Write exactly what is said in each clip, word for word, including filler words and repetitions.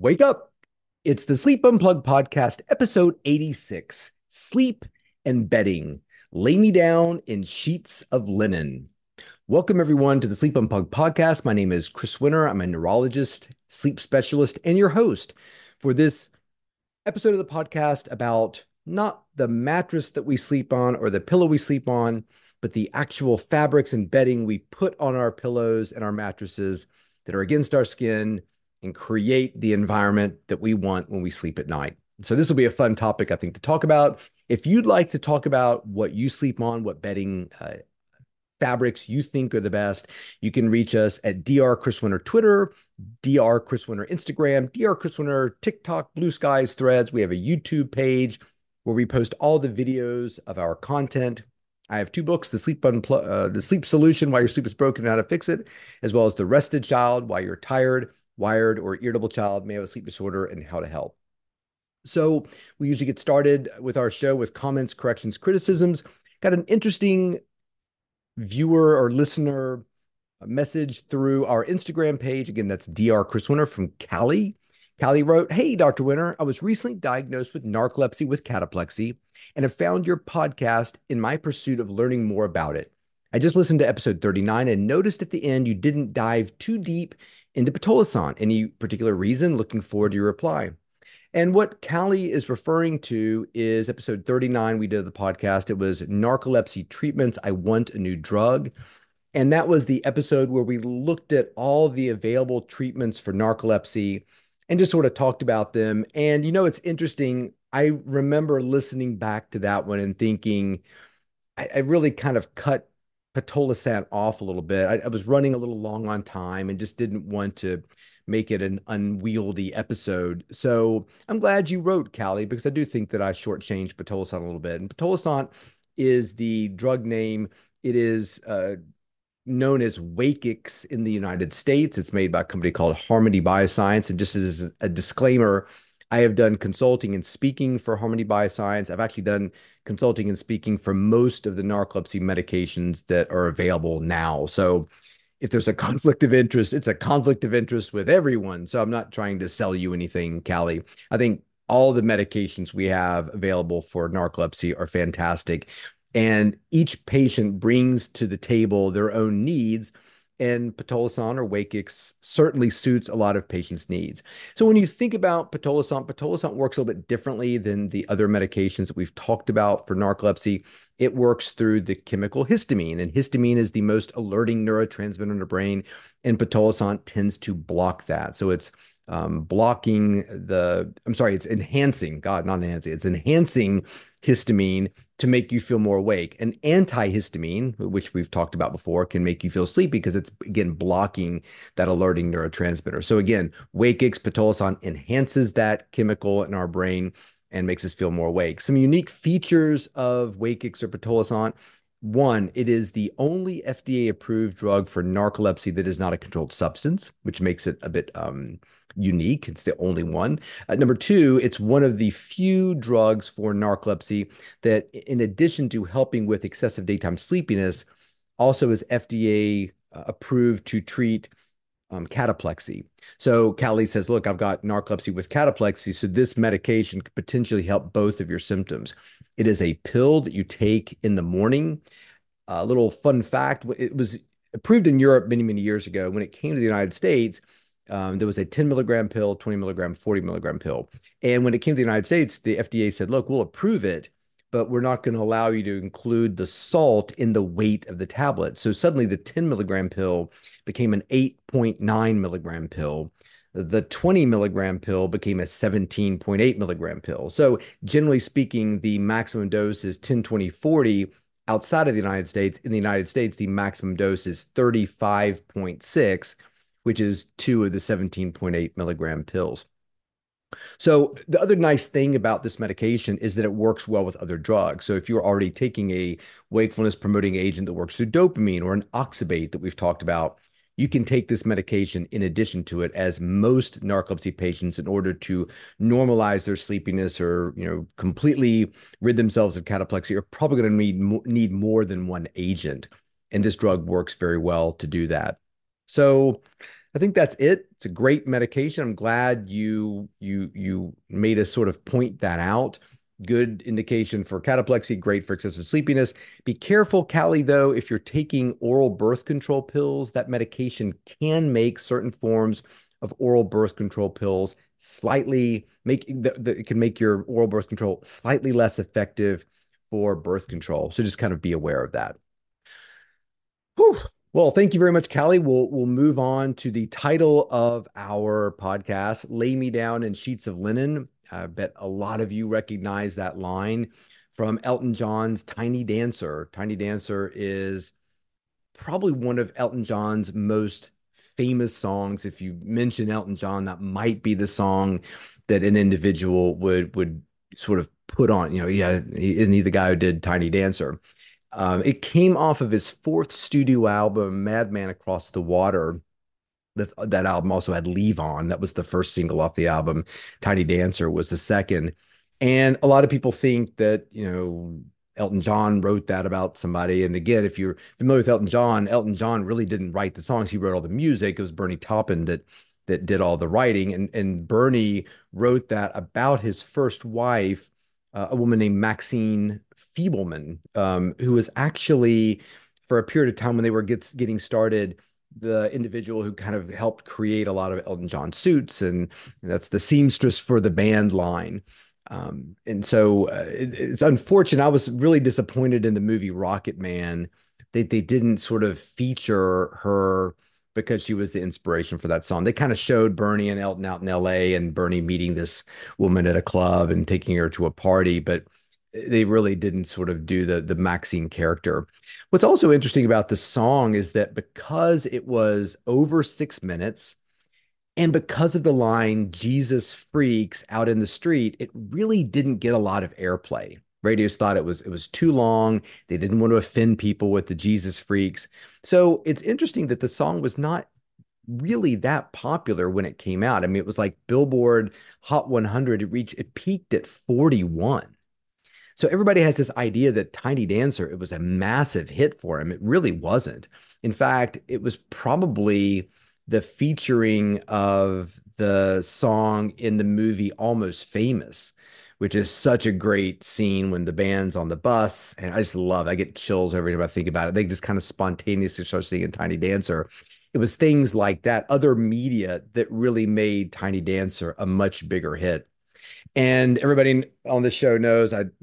Wake up. It's the Sleep Unplugged podcast, episode eighty-six, Sleep and Bedding. Lay me down in sheets of linen. Welcome, everyone, to the Sleep Unplugged podcast. My name is Chris Winter. I'm a neurologist, sleep specialist, and your host for this episode of the podcast about not the mattress that we sleep on or the pillow we sleep on, but the actual fabrics and bedding we put on our pillows and our mattresses that are against our skin and create the environment that we want when we sleep at night. So this will be a fun topic, I think, to talk about. If you'd like to talk about what you sleep on, what bedding uh, fabrics you think are the best, you can reach us at Dr. Chris Winter Twitter, Dr. Chris Winter Instagram, Dr. Chris Winter TikTok, Blue Skies, Threads. We have a YouTube page where we post all the videos of our content. I have two books, The Sleep Unpl- uh, The Sleep Solution, Why Your Sleep is Broken and How to Fix It, as well as The Rested Child, Why You're Tired, Wired, or Irritable Child May Have a Sleep Disorder and How to Help. So we usually get started with our show with comments, corrections, criticisms. Got an interesting viewer or listener message through our Instagram page. Again, that's Doctor Chris Winter from Cali. Callie wrote, "Hey, Doctor Winter, I was recently diagnosed with narcolepsy with cataplexy and have found your podcast in my pursuit of learning more about it. I just listened to episode thirty-nine and noticed at the end you didn't dive too deep into pitolisant. Any particular reason? Looking forward to your reply." And what Callie is referring to is episode thirty-nine. We did the podcast. It was narcolepsy treatments. I want a new drug. And that was the episode where we looked at all the available treatments for narcolepsy and just sort of talked about them. And, you know, it's interesting. I remember listening back to that one and thinking, I, I really kind of cut pitolisant off a little bit. I, I was running a little long on time and just didn't want to make it an unwieldy episode. So I'm glad you wrote, Callie, because I do think that I shortchanged pitolisant a little bit. And pitolisant is the drug name. It is uh, known as Wakix in the United States. It's made by a company called Harmony Bioscience. And just as a disclaimer, I have done consulting and speaking for Harmony Bioscience. I've actually done consulting and speaking for most of the narcolepsy medications that are available now. So if there's a conflict of interest, it's a conflict of interest with everyone. So I'm not trying to sell you anything, Callie. I think all the medications we have available for narcolepsy are fantastic. And each patient brings to the table their own needs. And pitolisant or Wakix certainly suits a lot of patients' needs. So when you think about pitolisant, pitolisant works a little bit differently than the other medications that we've talked about for narcolepsy. It works through the chemical histamine, and histamine is the most alerting neurotransmitter in the brain, and pitolisant tends to block that. So it's um, blocking the, I'm sorry, it's enhancing, God, not enhancing, it's enhancing histamine to make you feel more awake. An antihistamine, which we've talked about before, can make you feel sleepy because it's, again, blocking that alerting neurotransmitter. So again, Wakix, pitolisant enhances that chemical in our brain and makes us feel more awake. Some unique features of Wakix or pitolisant. One, it is the only F D A-approved drug for narcolepsy that is not a controlled substance, which makes it a bit um, unique. It's the only one. Uh, number two, it's one of the few drugs for narcolepsy that, in addition to helping with excessive daytime sleepiness, also is F D A uh, approved to treat um, cataplexy. So Callie says, look, I've got narcolepsy with cataplexy, so this medication could potentially help both of your symptoms. It is a pill that you take in the morning. A little fun fact, it was approved in Europe many, many years ago. When it came to the United States, um, there was a ten milligram pill, twenty milligram, forty milligram pill. And when it came to the United States, the F D A said, look, we'll approve it, but we're not going to allow you to include the salt in the weight of the tablet. So suddenly the ten milligram pill became an eight point nine milligram pill. The twenty milligram pill became a seventeen point eight milligram pill. So generally speaking, the maximum dose is ten, twenty, forty outside of the United States. In the United States, the maximum dose is thirty-five point six, which is two of the seventeen point eight milligram pills. So the other nice thing about this medication is that it works well with other drugs. So if you're already taking a wakefulness promoting agent that works through dopamine or an oxybate that we've talked about, you can take this medication in addition to it, as most narcolepsy patients, in order to normalize their sleepiness or, you know, completely rid themselves of cataplexy, are probably going to need, need more than one agent. And this drug works very well to do that. So I think that's it. It's a great medication. I'm glad you you you made us sort of point that out. Good indication for cataplexy, great for excessive sleepiness. Be careful, Callie, though, if you're taking oral birth control pills, that medication can make certain forms of oral birth control pills slightly make the, the, it can make your oral birth control slightly less effective for birth control. So just kind of be aware of that. Whew. Well, thank you very much, Callie. We'll we'll move on to the title of our podcast, Lay Me Down in Sheets of Linen. I bet a lot of you recognize that line from Elton John's Tiny Dancer. Tiny Dancer is probably one of Elton John's most famous songs. If you mention Elton John, that might be the song that an individual would would sort of put on. You know, yeah, isn't he the guy who did Tiny Dancer? Um, it came off of his fourth studio album, Madman Across the Water. That's, that album also had Leave On. That was the first single off the album. Tiny Dancer was the second. And a lot of people think that, you know, Elton John wrote that about somebody. And again, if you're familiar with Elton John, Elton John really didn't write the songs. He wrote all the music. It was Bernie Taupin that that did all the writing. And, and Bernie wrote that about his first wife, uh, a woman named Maxine Feebleman, um, who was actually, for a period of time when they were gets, getting started, the individual who kind of helped create a lot of Elton John suits, and that's the seamstress for the band line. Um, and so uh, it, it's unfortunate. I was really disappointed in the movie Rocket Man that they didn't sort of feature her because she was the inspiration for that song. They kind of showed Bernie and Elton out in L A and Bernie meeting this woman at a club and taking her to a party, but they really didn't sort of do the the Maxine character. What's also interesting about the song is that because it was over six minutes and because of the line Jesus freaks out in the street, it really didn't get a lot of airplay. Radios thought it was it was too long. They didn't want to offend people with the Jesus freaks. So it's interesting that the song was not really that popular when it came out. I mean, it was like Billboard Hot one hundred. It reached it peaked at forty-one. So everybody has this idea that Tiny Dancer, it was a massive hit for him. It really wasn't. In fact, it was probably the featuring of the song in the movie Almost Famous, which is such a great scene when the band's on the bus. And I just love it. I get chills every time I think about it. They just kind of spontaneously start singing Tiny Dancer. It was things like that, other media that really made Tiny Dancer a much bigger hit. And everybody on this show knows I'm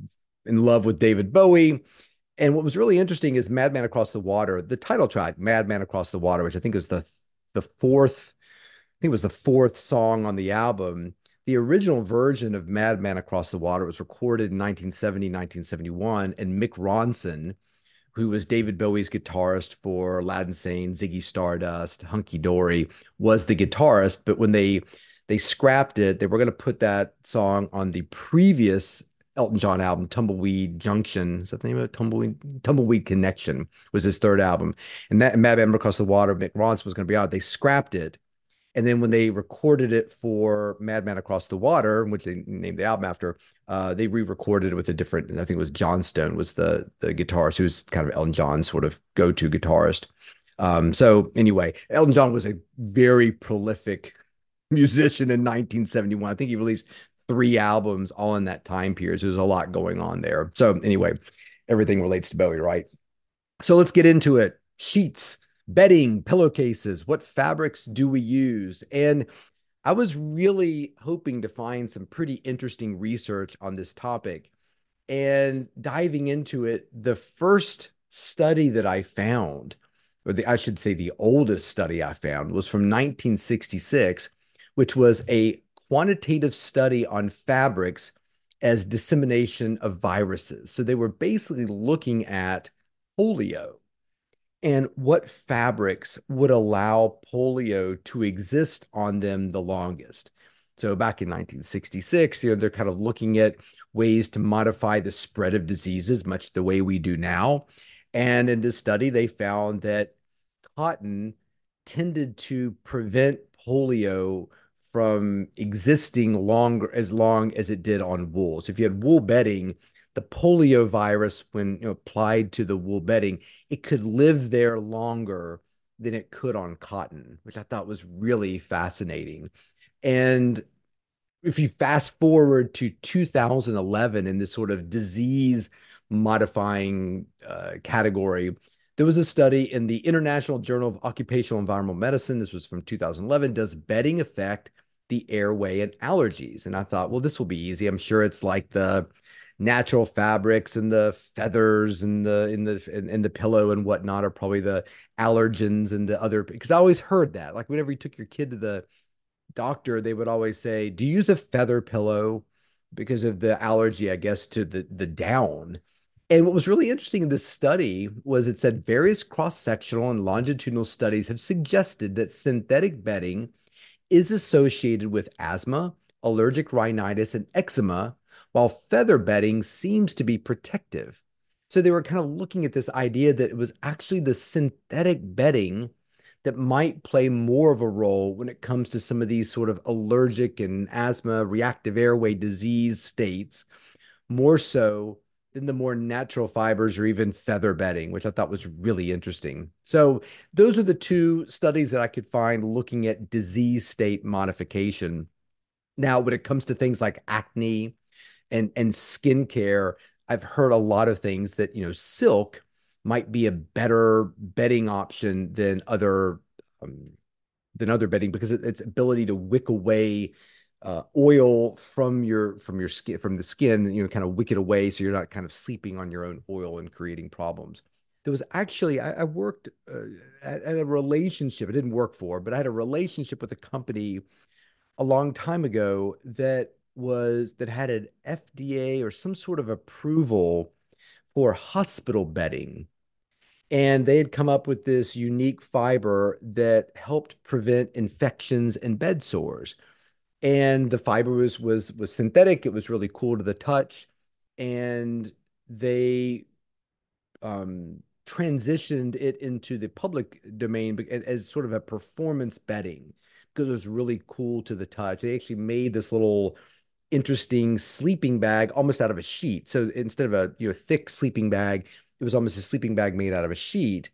in love with David Bowie. And what was really interesting is Madman Across the Water, the title track, Madman Across the Water, which I think is the the fourth, I think it was the fourth song on the album. The original version of Madman Across the Water was recorded in nineteen seventy, nineteen seventy-one, and Mick Ronson, who was David Bowie's guitarist for Aladdin Sane, Ziggy Stardust, Hunky Dory, was the guitarist. But when they they scrapped it, they were going to put that song on the previous Elton John album, Tumbleweed Junction. Is that the name of it? Tumbleweed, Tumbleweed Connection was his third album. And that Madman Across the Water, Mick Ronson was going to be out. They scrapped it. And then when they recorded it for Madman Across the Water, which they named the album after, uh, they re-recorded it with a different, I think it was John Stone was the the guitarist, who's kind of Elton John's sort of go-to guitarist. Um, so anyway, Elton John was a very prolific musician in nineteen seventy-one. I think he released three albums all in that time period. So there's a lot going on there. So anyway, everything relates to Bowie, right? So let's get into it. Sheets, bedding, pillowcases. What fabrics do we use? And I was really hoping to find some pretty interesting research on this topic. And diving into it, the first study that I found, or the, I should say the oldest study I found, was from nineteen sixty-six, which was a quantitative study on fabrics as dissemination of viruses. So they were basically looking at polio and what fabrics would allow polio to exist on them the longest. So back in nineteen sixty-six, you know, they're kind of looking at ways to modify the spread of diseases, much the way we do now. And in this study, they found that cotton tended to prevent polio from existing longer as long as it did on wool. So if you had wool bedding, the polio virus, when you know, applied to the wool bedding, it could live there longer than it could on cotton, which I thought was really fascinating. And if you fast forward to two thousand eleven in this sort of disease modifying uh, category, there was a study in the International Journal of Occupational Environmental Medicine. This was from two thousand eleven. Does bedding affect the airway and allergies? And I thought, well, this will be easy. I'm sure it's like the natural fabrics and the feathers and the in the in, in the pillow and whatnot are probably the allergens and the other, because I always heard that. Like whenever you took your kid to the doctor, they would always say, "Do you use a feather pillow?" Because of the allergy, I guess, to the the down. And what was really interesting in this study was it said various cross-sectional and longitudinal studies have suggested that synthetic bedding is associated with asthma, allergic rhinitis, and eczema, while feather bedding seems to be protective. So they were kind of looking at this idea that it was actually the synthetic bedding that might play more of a role when it comes to some of these sort of allergic and asthma, reactive airway disease states, more so than the more natural fibers or even feather bedding, which I thought was really interesting. So those are the two studies that I could find looking at disease state modification. Now, when it comes to things like acne and and skincare, I've heard a lot of things that, you know, silk might be a better bedding option than other um, than other bedding because it, its ability to wick away uh, oil from your from your skin from the skin, you know, kind of wick it away so you're not kind of sleeping on your own oil and creating problems. There was actually I, I worked uh, at, at a relationship. It didn't work for, but I had a relationship with a company a long time ago that was that had an F D A or some sort of approval for hospital bedding. And they had come up with this unique fiber that helped prevent infections and bed sores. And the fiber was was was synthetic. It was really cool to the touch. And they um, transitioned it into the public domain as sort of a performance bedding because it was really cool to the touch. They actually made this little interesting sleeping bag almost out of a sheet. So instead of a you know thick sleeping bag, it was almost a sleeping bag made out of a sheet.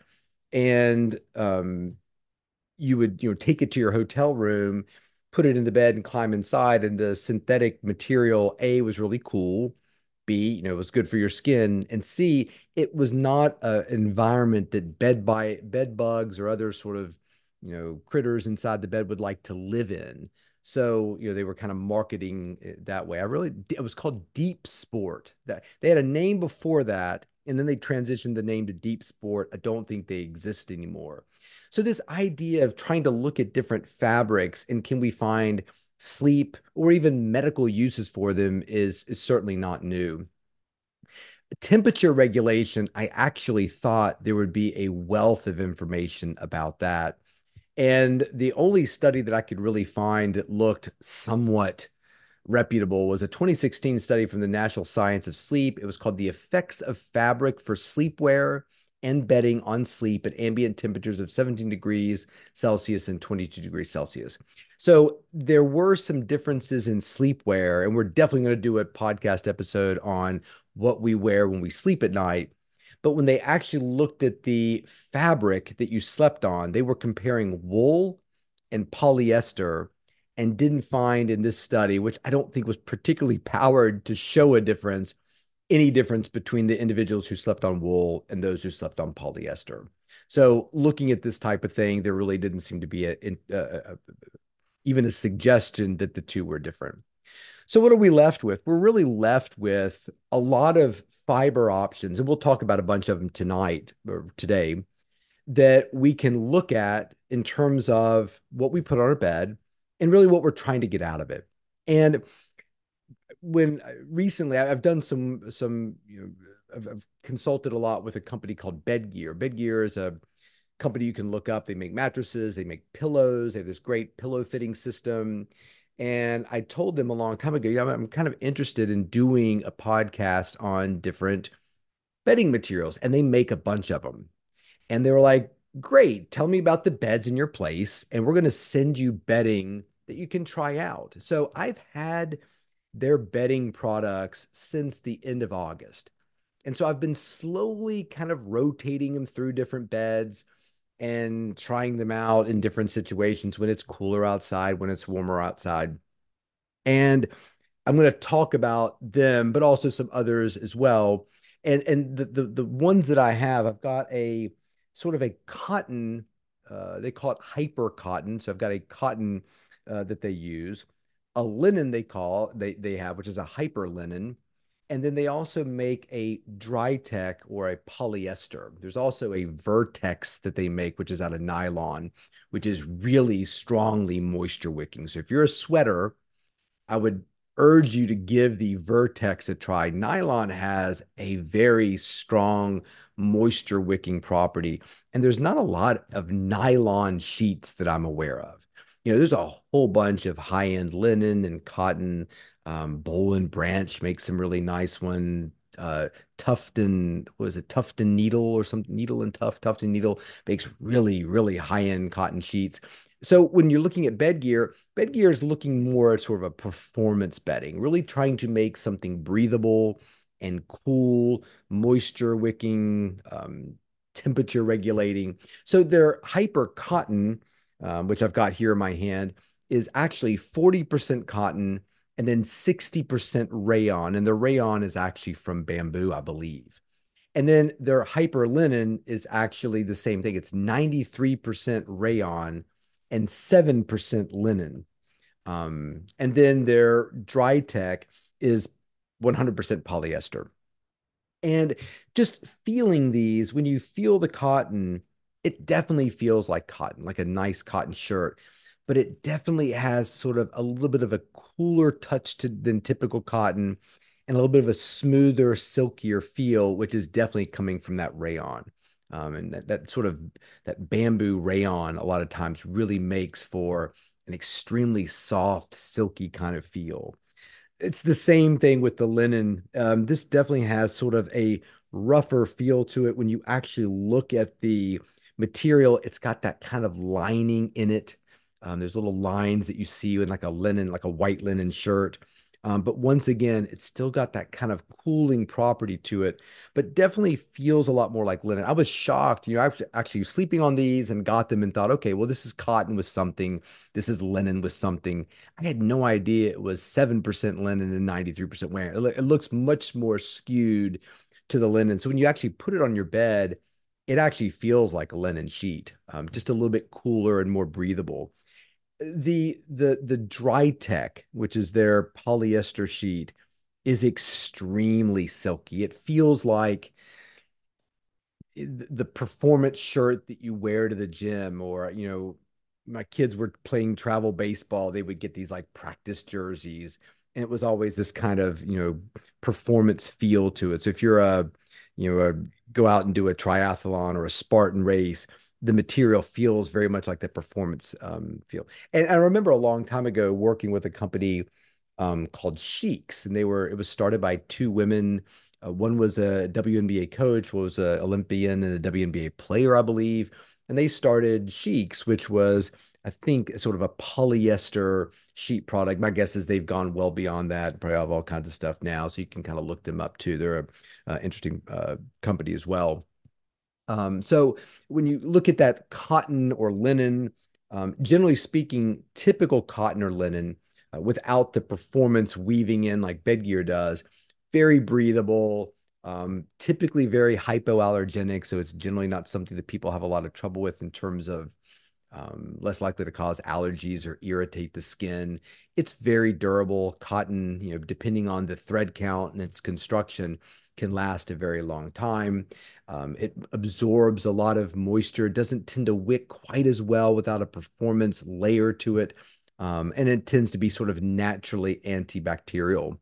And um, you would you know take it to your hotel room, put it in the bed, and climb inside. And the synthetic material, A, was really cool. B, you know, it was good for your skin, and C, it was not an environment that bed by bed bugs or other sort of you know critters inside the bed would like to live in. So you know they were kind of marketing it that way. I really it was called Deep Sport. That they had a name before that, and then they transitioned the name to Deep Sport. I don't think they exist anymore. So this idea of trying to look at different fabrics and can we find sleep or even medical uses for them is is certainly not new. Temperature regulation, I actually thought there would be a wealth of information about that. And the only study that I could really find that looked somewhat reputable was a twenty sixteen study from the National Science of Sleep. It was called The Effects of Fabric for Sleepwear and Bedding on Sleep at Ambient Temperatures of seventeen degrees Celsius and twenty-two degrees Celsius. So there were some differences in sleepwear, and we're definitely going to do a podcast episode on what we wear when we sleep at night. But when they actually looked at the fabric that you slept on, they were comparing wool and polyester and didn't find in this study, which I don't think was particularly powered to show a difference, any difference between the individuals who slept on wool and those who slept on polyester. So looking at this type of thing, there really didn't seem to be a, a, a, even a suggestion that the two were different. So what are we left with? We're really left with a lot of fiber options, and we'll talk about a bunch of them tonight or today that we can look at in terms of what we put on our bed and really what we're trying to get out of it. And when recently I've done some some you know I've, I've consulted a lot with a company called Bedgear. Bedgear is a company you can look up. They make mattresses, they make pillows, they have this great pillow fitting system. And I told them a long time ago, yeah, I'm kind of interested in doing a podcast on different bedding materials, and they make a bunch of them. And they were like, great, tell me about the beds in your place, and we're going to send you bedding that you can try out. So I've had their bedding products since the end of August. And so I've been slowly kind of rotating them through different beds. and trying them out in different situations when it's cooler outside, when it's warmer outside. And I'm going to talk about them, but also some others as well. And and the the, the ones that I have, I've got a sort of a cotton, uh, they call it hyper cotton. So I've got a cotton uh, that they use, a linen they call they they have, which is a hyper linen. And then they also make a dry tech or a polyester. There's also a Vertex that they make, which is out of nylon, which is really strongly moisture wicking. So if you're a sweater, I would urge you to give the Vertex a try. Nylon has a very strong moisture wicking property, and there's not a lot of nylon sheets that I'm aware of. You know, there's a whole bunch of high-end linen and cotton. Um, Boll and Branch makes some really nice one. Uh, Tufton, was it Tufton Needle or something? Needle and Tuft, Tufton Needle makes really, really high-end cotton sheets. So when you're looking at bed gear, bed gear is looking more at sort of a performance bedding, really trying to make something breathable and cool, moisture wicking, um, temperature regulating. So their hyper cotton, um, which I've got here in my hand, is actually forty percent cotton and then sixty percent rayon. And the rayon is actually from bamboo, I believe. And then their hyper linen is actually the same thing. It's ninety-three percent rayon and seven percent linen. Um, and then their dry tech is one hundred percent polyester. And just feeling these, when you feel the cotton, it definitely feels like cotton, like a nice cotton shirt, but it definitely has sort of a little bit of a cooler touch to than typical cotton and a little bit of a smoother, silkier feel, which is definitely coming from that rayon. Um, and that, that sort of that bamboo rayon a lot of times really makes for an extremely soft, silky kind of feel. It's the same thing with the linen. Um, this definitely has sort of a rougher feel to it when you actually look at the material. It's got that kind of lining in it. Um, there's little lines that you see in like a linen, like a white linen shirt. Um, but once again, it's still got that kind of cooling property to it, but definitely feels a lot more like linen. I was shocked, you know, actually, actually sleeping on these and got them and thought, okay, well, this is cotton with something. This is linen with something. I had no idea it was seven percent linen and ninety-three percent wear. It, it looks much more skewed to the linen. So when you actually put it on your bed, it actually feels like a linen sheet, um, just a little bit cooler and more breathable. The the the Dry Tech, which is their polyester sheet, is extremely silky. It feels like the performance shirt that you wear to the gym, or you know, my kids were playing travel baseball, they would get these like practice jerseys, and it was always this kind of, you know, performance feel to it. So if you're a, you know, a, go out and do a triathlon or a Spartan race, the material feels very much like the performance um, feel. And I remember a long time ago working with a company um, called Sheiks, and they were it was started by two women. Uh, one was a W N B A coach, was an Olympian and a W N B A player, I believe. And they started Sheiks, which was, I think, sort of a polyester sheet product. My guess is they've gone well beyond that, probably have all kinds of stuff now. So you can kind of look them up too. They're a uh, interesting uh, company as well. Um, so when you look at that cotton or linen, um, generally speaking, typical cotton or linen uh, without the performance weaving in like bed gear does, very breathable, um, typically very hypoallergenic. So it's generally not something that people have a lot of trouble with in terms of um, less likely to cause allergies or irritate the skin. It's very durable. Cotton, you know, depending on the thread count and its construction, can last a very long time. Um, it absorbs a lot of moisture, doesn't tend to wick quite as well without a performance layer to it. Um, and it tends to be sort of naturally antibacterial.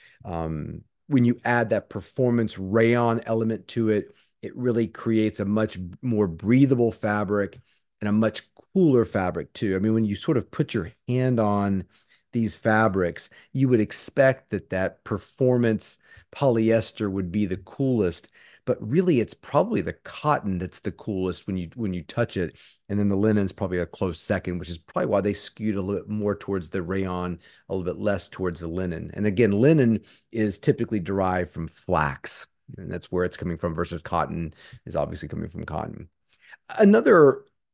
Um, when you add that performance rayon element to it, it really creates a much more breathable fabric and a much cooler fabric too. I mean, when you sort of put your hand on these fabrics, you would expect that that performance polyester would be the coolest, but really it's probably the cotton that's the coolest when you when you touch it, and then the linen's probably a close second, which is probably why they skewed a little bit more towards the rayon, a little bit less towards the linen. And again, linen is typically derived from flax, and that's where it's coming from versus cotton is obviously coming from cotton. Another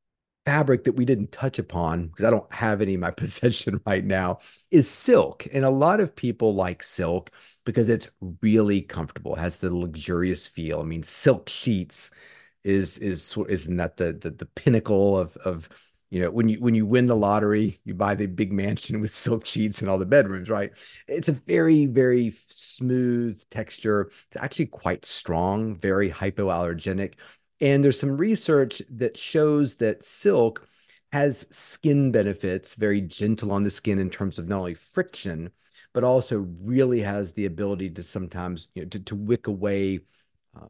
fabric that we didn't touch upon, because I don't have any in my possession right now, is silk. And a lot of people like silk because it's really comfortable. It has the luxurious feel. I mean, silk sheets is is isn't that the the, the pinnacle of of you know when you when you win the lottery, you buy the big mansion with silk sheets in all the bedrooms, right? It's a very, very smooth texture. It's actually quite strong, very hypoallergenic. And there's some research that shows that silk has skin benefits, very gentle on the skin in terms of not only friction, but also really has the ability to sometimes, you know, to, to wick away um,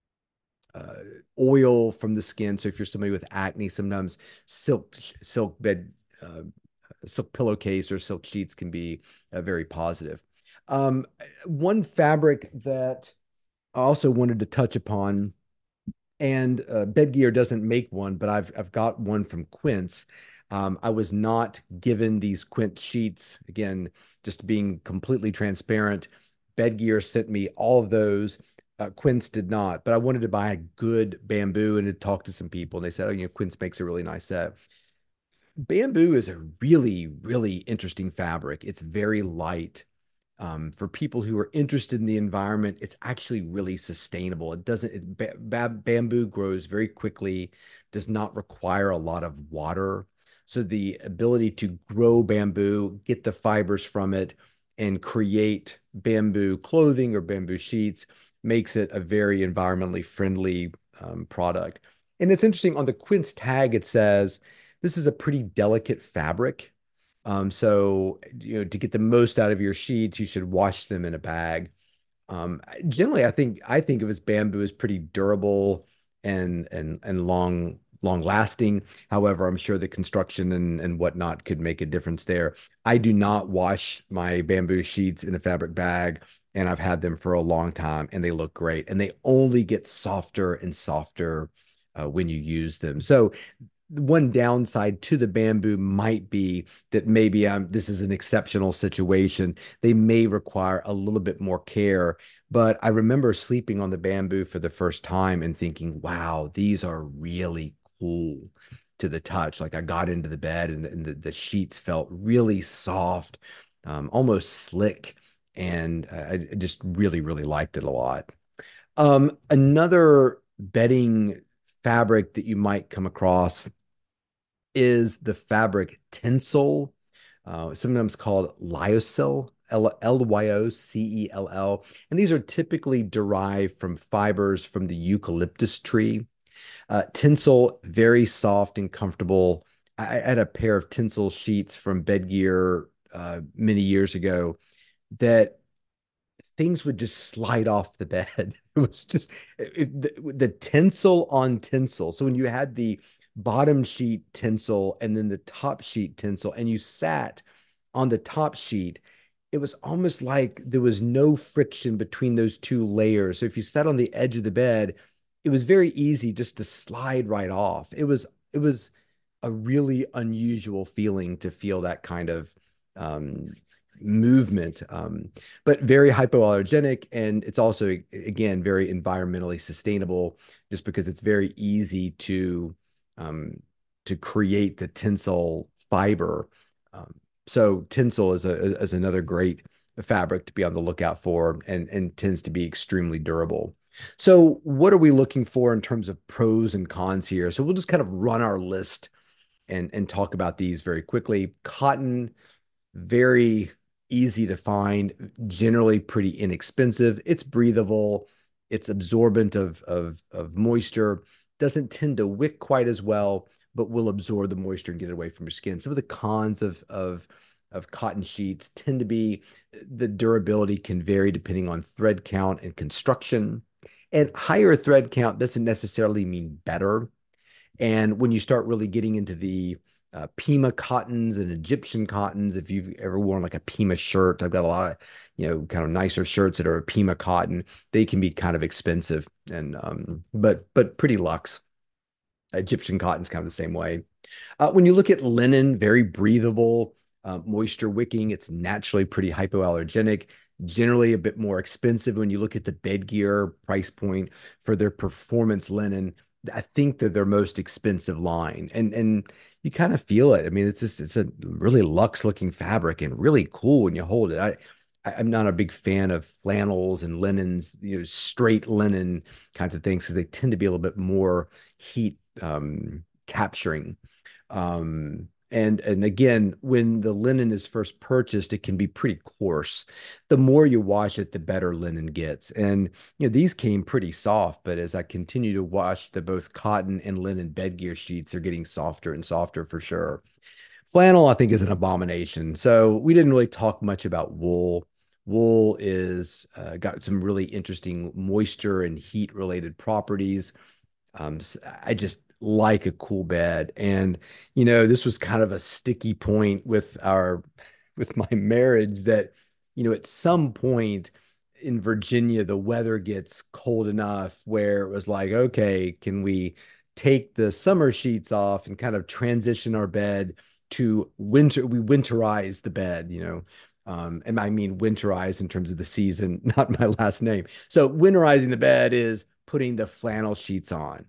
uh, oil from the skin. So if you're somebody with acne, sometimes silk silk bed uh, silk pillowcase or silk sheets can be uh, very positive. Um, One fabric that I also wanted to touch upon, and uh, Bedgear doesn't make one, but I've I've got one from Quince. Um, I was not given these Quince sheets. Again, just being completely transparent, Bedgear sent me all of those. Uh, Quince did not, but I wanted to buy a good bamboo and to talk to some people. And they said, oh, you know, Quince makes a really nice set. Bamboo is a really, really interesting fabric. It's very light. Um, for people who are interested in the environment, it's actually really sustainable. It doesn't, it, ba ba bamboo grows very quickly, does not require a lot of water. So the ability to grow bamboo, get the fibers from it, and create bamboo clothing or bamboo sheets makes it a very environmentally friendly um, product. And it's interesting on the Quince tag, it says this is a pretty delicate fabric. Um, so, you know, to get the most out of your sheets, you should wash them in a bag. Um, generally, I think I think of as bamboo as pretty durable and and and long long lasting. However, I'm sure the construction and and whatnot could make a difference there. I do not wash my bamboo sheets in a fabric bag, and I've had them for a long time, and they look great. And they only get softer and softer uh, when you use them. So one downside to the bamboo might be that maybe um, this is an exceptional situation. They may require a little bit more care. But I remember sleeping on the bamboo for the first time and thinking, wow, these are really cool to the touch. Like I got into the bed and, and the, the sheets felt really soft, um, almost slick. And I I just really, really liked it a lot. Um, another bedding fabric that you might come across is the fabric Tencel, uh, sometimes called lyocell, L Y O C E L L. And these are typically derived from fibers from the eucalyptus tree. Uh, Tencel, very soft and comfortable. I, I had a pair of Tencel sheets from Bedgear uh, many years ago that things would just slide off the bed. It was just it, the, the tinsel on tinsel. So when you had the bottom sheet tinsel and then the top sheet tinsel, and you sat on the top sheet, it was almost like there was no friction between those two layers. So if you sat on the edge of the bed, it was very easy just to slide right off. It was it was a really unusual feeling to feel that kind of um, movement, um, but very hypoallergenic. And it's also, again, very environmentally sustainable just because it's very easy to um, to create the tinsel fiber. Um, so tinsel is a is another great fabric to be on the lookout for, and and tends to be extremely durable. So what are we looking for in terms of pros and cons here? So we'll just kind of run our list and and talk about these very quickly. Cotton, very easy to find, generally pretty inexpensive. It's breathable, it's absorbent of, of, of moisture, doesn't tend to wick quite as well, but will absorb the moisture and get it away from your skin. Some of the cons of, of, of cotton sheets tend to be the durability can vary depending on thread count and construction. And higher thread count doesn't necessarily mean better. And when you start really getting into the uh, Pima cottons and Egyptian cottons, if you've ever worn like a Pima shirt, I've got a lot of, you know, kind of nicer shirts that are a Pima cotton. They can be kind of expensive and, um, but, but pretty luxe. Egyptian cotton's kind of the same way. Uh, when you look at linen, very breathable, uh, moisture wicking, it's naturally pretty hypoallergenic, generally a bit more expensive when you look at the bed gear price point for their performance linen. I think they're their most expensive line, and and you kind of feel it. I mean, it's just it's a really luxe looking fabric and really cool when you hold it. I I- I'm not a big fan of flannels and linens, you know, straight linen kinds of things because they tend to be a little bit more heat um, capturing. Um, and and again, when the linen is first purchased, it can be pretty coarse. The more you wash it, the better linen gets. And you know, these came pretty soft, but as I continue to wash the both cotton and linen bed gear sheets, they're getting softer and softer for sure. Flannel, I think, is an abomination. So we didn't really talk much about wool. Wool is uh, got some really interesting moisture and heat related properties. Um, s- I just like a cool bed. And, you know, this was kind of a sticky point with our with my marriage that, you know, at some point in Virginia, the weather gets cold enough where it was like, okay, can we take the summer sheets off and kind of transition our bed to winter? We winterize the bed, you know. Um, and I mean winterize in terms of the season, not my last name. So winterizing the bed is putting the flannel sheets on,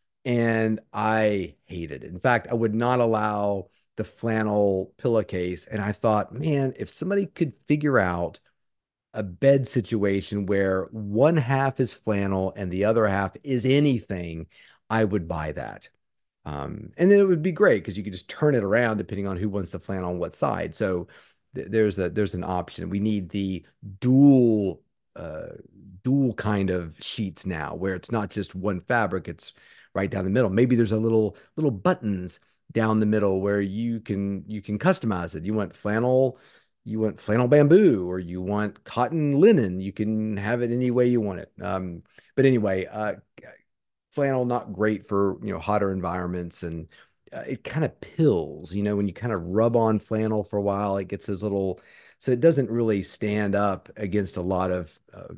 and I hated it. In fact, I would not allow the flannel pillowcase. And I thought, man, if somebody could figure out a bed situation where one half is flannel and the other half is anything, I would buy that. Um, and then it would be great because you could just turn it around depending on who wants to flannel on what side. So th there's a there's an option. We need the dual uh dual kind of sheets now where it's not just one fabric, it's right down the middle. Maybe there's a little little buttons down the middle where you can you can customize it. You want flannel, you want flannel bamboo, or you want cotton linen. You can have it any way you want it. Um, but anyway, uh, flannel not great for you know hotter environments, and uh, it kind of pills, you know, when you kind of rub on flannel for a while, it gets those little, so it doesn't really stand up against a lot of uh,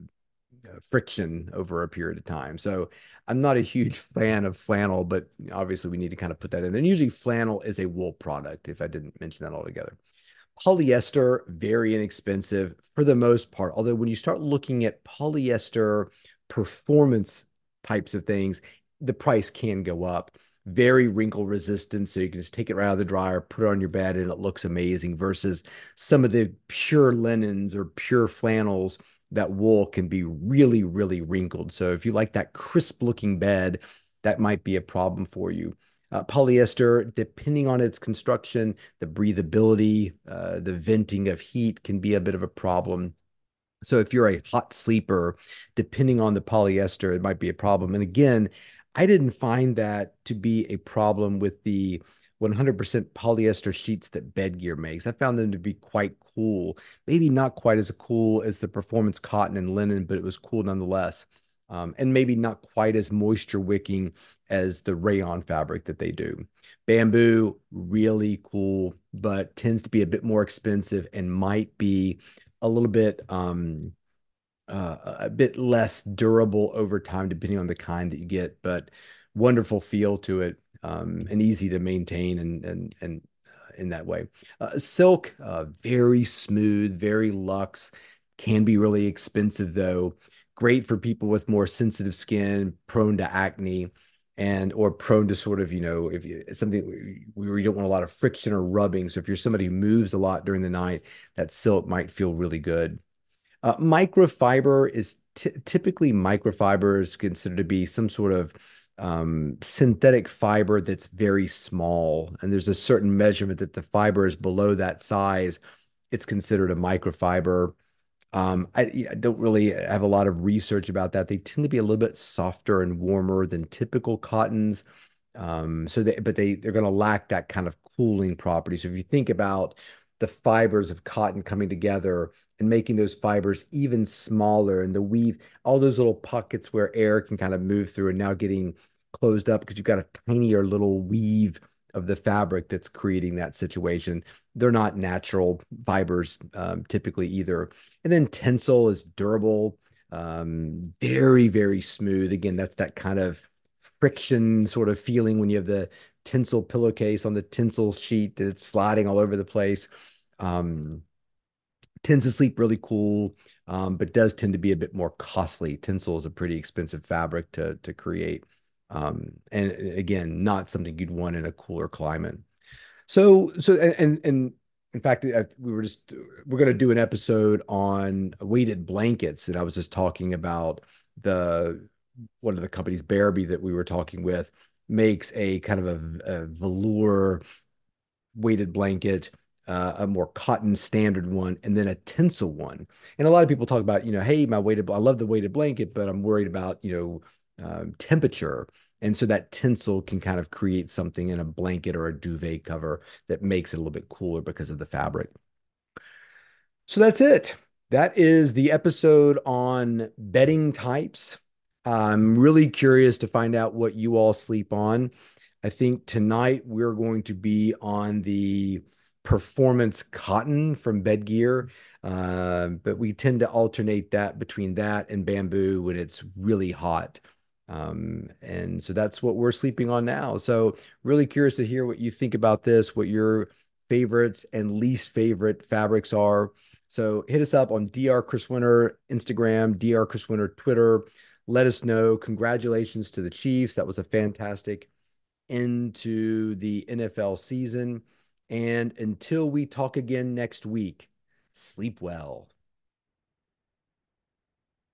friction over a period of time. So I'm not a huge fan of flannel, but obviously we need to kind of put that in. And usually flannel is a wool product, if I didn't mention that altogether. Polyester, very inexpensive for the most part. Although when you start looking at polyester performance types of things, the price can go up. Very wrinkle resistant, so you can just take it right out of the dryer, put it on your bed, and it looks amazing. Versus some of the pure linens or pure flannels, that wool can be really, really wrinkled. So if you like that crisp looking bed, that might be a problem for you. Uh, polyester, depending on its construction, the breathability, uh, the venting of heat can be a bit of a problem. So if you're a hot sleeper, depending on the polyester, it might be a problem. And again, I didn't find that to be a problem with the one hundred percent polyester sheets that Bedgear makes. I found them to be quite cool. Maybe not quite as cool as the performance cotton and linen, but it was cool nonetheless. Um, and maybe not quite as moisture wicking as the rayon fabric that they do. Bamboo, really cool, but tends to be a bit more expensive and might be a little bit um uh, a bit less durable over time, depending on the kind that you get, but wonderful feel to it, um, and easy to maintain and and and uh, in that way. Uh, silk, uh, very smooth, very luxe, can be really expensive though. Great for people with more sensitive skin, prone to acne. And or prone to sort of, you know, if you something where you don't want a lot of friction or rubbing. So if you're somebody who moves a lot during the night, that silk might feel really good. Uh, microfiber is ty typically microfiber is considered to be some sort of um, synthetic fiber that's very small, and there's a certain measurement that the fiber is below that size. It's considered a microfiber. Um, I, I don't really have a lot of research about that. They tend to be a little bit softer and warmer than typical cottons. Um, so they, but they they're going to lack that kind of cooling property. So if you think about the fibers of cotton coming together and making those fibers even smaller and the weave, all those little pockets where air can kind of move through and now getting closed up because you've got a tinier little weave of the fabric that's creating that situation. They're not natural fibers um, typically either. And then Tencel is durable, um, very, very smooth. Again, that's that kind of friction sort of feeling when you have the Tencel pillowcase on the Tencel sheet and it's sliding all over the place. Um, Tends to sleep really cool, um, but does tend to be a bit more costly. Tencel is a pretty expensive fabric to to create. Um, and again, not something you'd want in a cooler climate. So, so, and, and in fact, we were just, we're going to do an episode on weighted blankets. And I was just talking about the, one of the companies, Bearby, that we were talking with, makes a kind of a, a velour weighted blanket, uh, a more cotton standard one, and then a Tencel one. And a lot of people talk about, you know, hey, my weighted, I love the weighted blanket, but I'm worried about, you know, um, temperature. And so that Tencel can kind of create something in a blanket or a duvet cover that makes it a little bit cooler because of the fabric. So that's it. That is the episode on bedding types. I'm really curious to find out what you all sleep on. I think tonight we're going to be on the performance cotton from Bedgear, uh, but we tend to alternate that between that and bamboo when it's really hot. Um, and so that's what we're sleeping on now. So really curious to hear what you think about this, what your favorites and least favorite fabrics are. So hit us up on D R Chris Winter Instagram, D R Chris Winter Twitter. Let us know. Congratulations to the Chiefs. That was a fantastic into the N F L season. And until we talk again next week, sleep well.